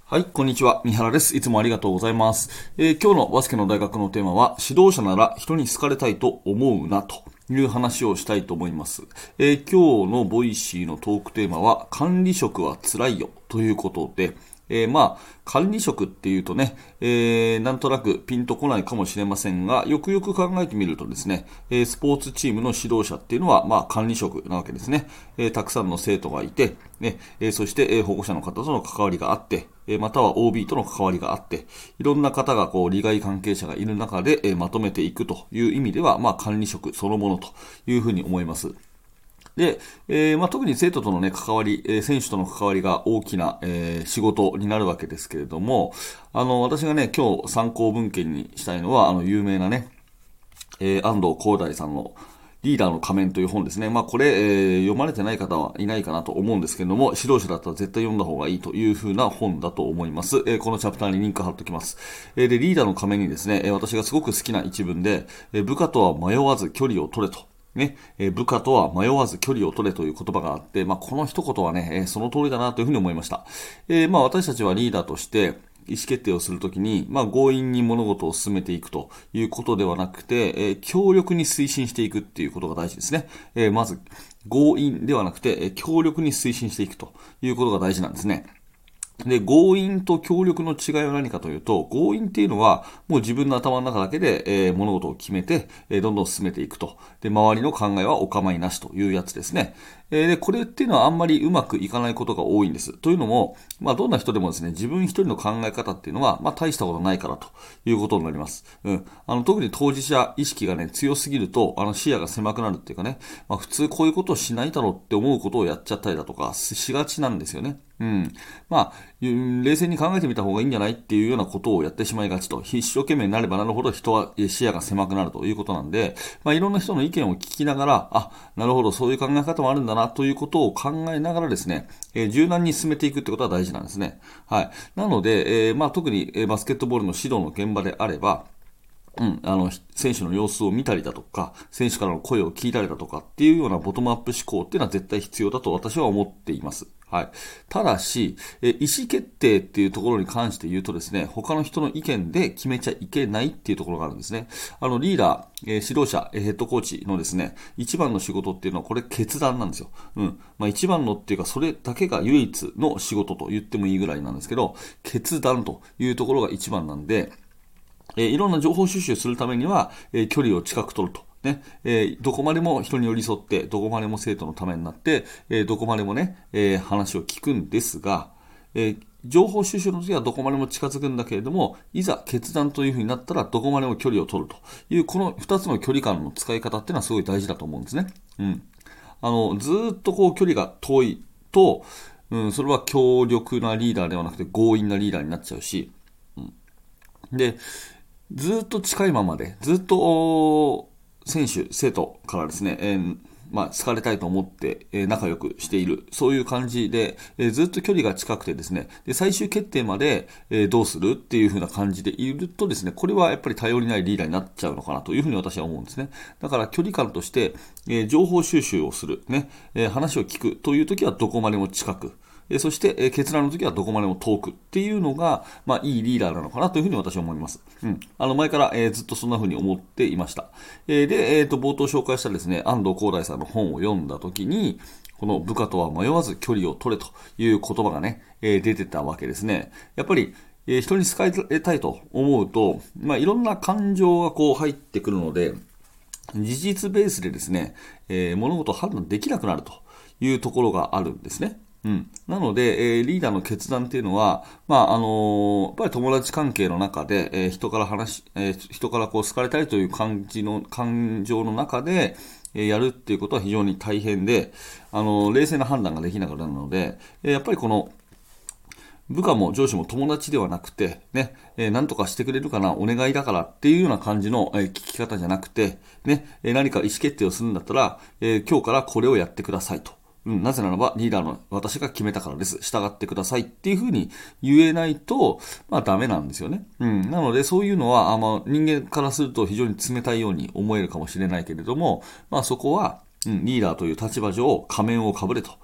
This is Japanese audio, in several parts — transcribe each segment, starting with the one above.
はい、こんにちは。三原です。いつもありがとうございます。今日のバスケの大学のテーマは、指導者なら人に好かれたいと思うなという話をしたいと思います。今日のボイシーのトークテーマは、管理職は辛いよということで、管理職っていうとね、なんとなくピンとこないかもしれませんが、よくよく考えてみるとですね、スポーツチームの指導者っていうのは、管理職なわけですね。たくさんの生徒がいて、ね、そして、保護者の方との関わりがあって、または OB との関わりがあって、いろんな方が利害関係者がいる中で、まとめていくという意味では、管理職そのものというふうに思います。で、特に生徒とのね、関わり、選手との関わりが大きな、仕事になるわけですけれども、私がね、今日参考文献にしたいのは、有名なね、安藤光大さんのリーダーの仮面という本ですね。これ、読まれてない方はいないかなと思うんですけれども、指導者だったら絶対読んだ方がいいという風な本だと思います。このチャプターにリンク貼っておきます。で、リーダーの仮面にですね、私がすごく好きな一文で、部下とは迷わず距離を取れと。ね、部下とは迷わず距離を取れという言葉があって、この一言はね、その通りだなというふうに思いました。私たちはリーダーとして、意思決定をするときに、強引に物事を進めていくということではなくて、強力に推進していくっていうことが大事ですね。まず、強引ではなくて、強力に推進していくということが大事なんですね。で、強引と強力の違いは何かというと、強引っていうのは、もう自分の頭の中だけで、物事を決めて、どんどん進めていくと。で、周りの考えはお構いなしというやつですね。で、これっていうのはあんまりうまくいかないことが多いんです。というのも、どんな人でもですね、自分一人の考え方っていうのは、大したことないからということになります。特に当事者意識がね、強すぎると、視野が狭くなるっていうかね、普通こういうことをしないだろうって思うことをやっちゃったりだとか、しがちなんですよね。冷静に考えてみた方がいいんじゃないっていうようなことをやってしまいがちと、一生懸命になればなるほど人は視野が狭くなるということなんで、いろんな人の意見を聞きながら、なるほど、そういう考え方もあるんだなということを考えながらですね、柔軟に進めていくってことは大事なんですね。はい。なので、特にバスケットボールの指導の現場であれば、選手の様子を見たりだとか、選手からの声を聞いたりだとかっていうようなボトムアップ思考っていうのは絶対必要だと私は思っています。はい。ただし、意思決定っていうところに関して言うとですね、他の人の意見で決めちゃいけないっていうところがあるんですね。リーダー、指導者、ヘッドコーチのですね、一番の仕事っていうのはこれ決断なんですよ。一番のっていうか、それだけが唯一の仕事と言ってもいいぐらいなんですけど、決断というところが一番なんで、いろんな情報収集するためには、距離を近く取ると。ね、どこまでも人に寄り添って、どこまでも生徒のためになって、どこまでもね、話を聞くんですが、情報収集の時はどこまでも近づくんだけれども、いざ決断という風になったらどこまでも距離を取るという、この二つの距離感の使い方っていうのはすごい大事だと思うんですね。ずーっと距離が遠いと、それは強力なリーダーではなくて強引なリーダーになっちゃうし、で、ずっと近いままで、ずっと選手、生徒からですね、好かれたいと思って、仲良くしている。そういう感じで、ずっと距離が近くてですね、で、最終決定まで、どうするっていう風な感じでいるとですね、これはやっぱり頼りないリーダーになっちゃうのかなというふうに私は思うんですね。だから距離感として、情報収集をする、ね、話を聞くという時はどこまでも近く。そして、決断の時はどこまでも遠くっていうのが、いいリーダーなのかなというふうに私は思います。前から、ずっとそんなふうに思っていました。で、冒頭紹介したですね、安藤光大さんの本を読んだ時に、この部下とは迷わず距離を取れという言葉がね、出てたわけですね。やっぱり、人に好かれたいと思うと、いろんな感情が入ってくるので、事実ベースでですね、物事を判断できなくなるというところがあるんですね。なので、リーダーの決断っていうのは、やっぱり友達関係の中で、人から好かれたいという感情の中で、やるっていうことは非常に大変で、冷静な判断ができなくなるので、やっぱりこの、部下も上司も友達ではなくて、ね、何とかしてくれるかな、お願いだからっていうような感じの、聞き方じゃなくて、ね、何か意思決定をするんだったら、今日からこれをやってくださいと。なぜならばリーダーの私が決めたからです。従ってくださいっていうふうに言えないと、ダメなんですよね。なのでそういうのは、人間からすると非常に冷たいように思えるかもしれないけれども、そこは、リーダーという立場上仮面をかぶれと。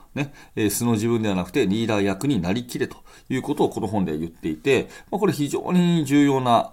ね、素の自分ではなくてリーダー役になりきれということをこの本では言っていて、これ非常に重要な、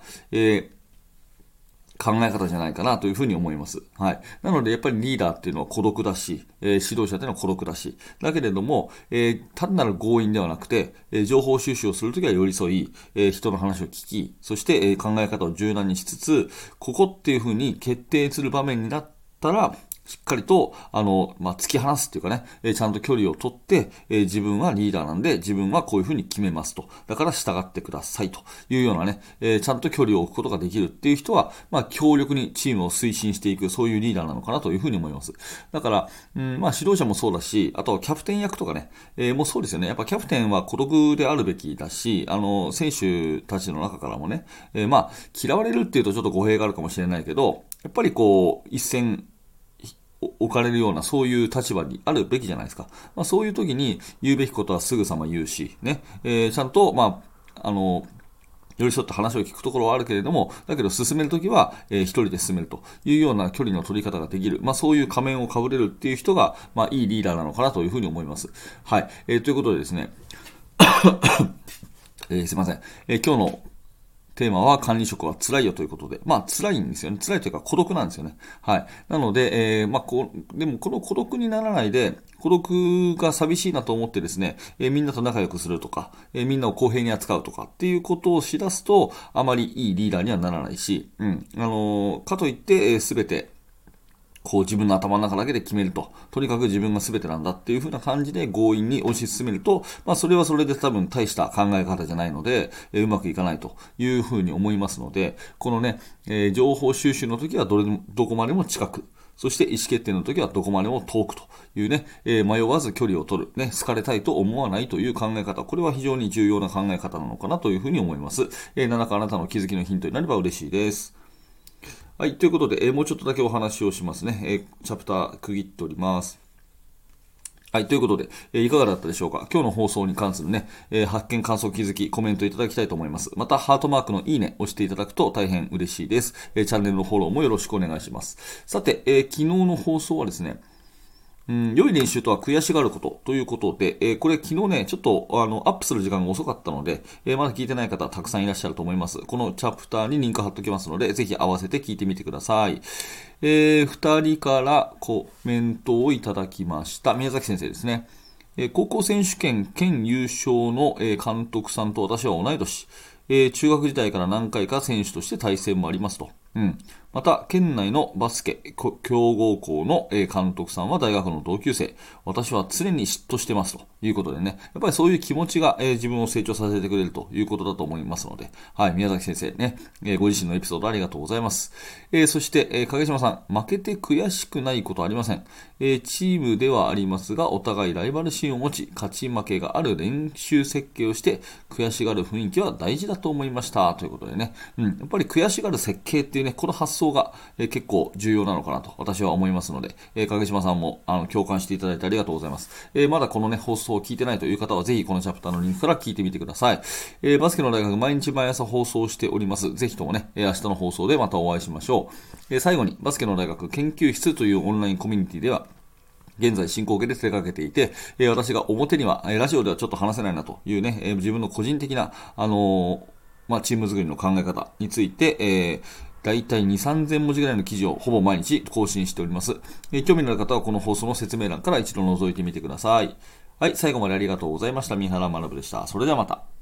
考え方じゃないかなというふうに思います。はい。なので、やっぱりリーダーっていうのは孤独だし、指導者っていうのは孤独だし、だけれども、単なる強引ではなくて、情報収集をするときは寄り添い、人の話を聞き、そして、考え方を柔軟にしつつ、ここっていうふうに決定する場面になったら、しっかりと、突き放すっていうかね、ちゃんと距離を取って、自分はリーダーなんで、自分はこういうふうに決めますと。だから従ってくださいというようなね、ちゃんと距離を置くことができるっていう人は、強力にチームを推進していく、そういうリーダーなのかなというふうに思います。だから、指導者もそうだし、あとはキャプテン役とかね、もうそうですよね。やっぱキャプテンは孤独であるべきだし、選手たちの中からもね、嫌われるっていうとちょっと語弊があるかもしれないけど、やっぱりこう、一線、置かれるようなそういう立場にあるべきじゃないですか。そういう時に言うべきことはすぐさま言うし、ね、ちゃんと、寄り添って話を聞くところはあるけれども、だけど進めるときは、一人で進めるというような距離の取り方ができる。そういう仮面を被れるっていう人が、いいリーダーなのかなというふうに思います。はい。ということでですね、すいません。今日のテーマは管理職は辛いよということで。辛いんですよね。辛いというか孤独なんですよね。はい。なので、でもこの孤独にならないで、孤独が寂しいなと思ってですね、みんなと仲良くするとか、みんなを公平に扱うとかっていうことをしだすと、あまりいいリーダーにはならないし、かといって、すべて、こう自分の頭の中だけで決めると。とにかく自分が全てなんだっていう風な感じで強引に推し進めると、それはそれで多分大した考え方じゃないので、うまくいかないという風に思いますので、このね、情報収集の時はどこまでも近く。そして意思決定の時はどこまでも遠くというね、迷わず距離を取る。ね、好かれたいと思わないという考え方。これは非常に重要な考え方なのかなというふうに思います。何かあなたの気づきのヒントになれば嬉しいです。はい。ということで、もうちょっとだけお話をしますね。チャプター区切っております。はい。ということで、いかがだったでしょうか。今日の放送に関するね、発見、感想、気づき、コメントいただきたいと思います。また、ハートマークのいいね押していただくと大変嬉しいです。チャンネルのフォローもよろしくお願いします。さて、昨日の放送はですね、良い練習とは悔しがることということで、これ昨日ね、ちょっとアップする時間が遅かったので、まだ聞いてない方たくさんいらっしゃると思います。このチャプターにリンク貼っておきますので、ぜひ合わせて聞いてみてください。2人からコメントをいただきました。宮崎先生ですね。高校選手権県優勝の監督さんと私は同い年。中学時代から何回か選手として対戦もありますと。また、県内のバスケ強豪校の監督さんは大学の同級生。私は常に嫉妬してますということでね。やっぱりそういう気持ちが自分を成長させてくれるということだと思いますので。はい、宮崎先生ね、ご自身のエピソードありがとうございます。そして、影島さん、負けて悔しくないことありません。チームではありますが、お互いライバル心を持ち、勝ち負けがある練習設計をして、悔しがる雰囲気は大事だと思いました。ということでね。やっぱり悔しがる設計っていうね、この発想が、結構重要なのかなと私は思いますので、影島さんも共感していただいてありがとうございます。まだこのね、放送を聞いてないという方はぜひこのチャプターのリンクから聞いてみてください。バスケの大学毎日毎朝放送しております。ぜひともね、明日の放送でまたお会いしましょう。最後にバスケの大学研究室というオンラインコミュニティでは、現在進行形で手掛けていて、私が表には、ラジオではちょっと話せないなというね、自分の個人的な、チーム作りの考え方について、だいたい2、3000文字ぐらいの記事をほぼ毎日更新しております。興味のある方はこの放送の説明欄から一度覗いてみてください。はい、最後までありがとうございました。三原学でした。それではまた。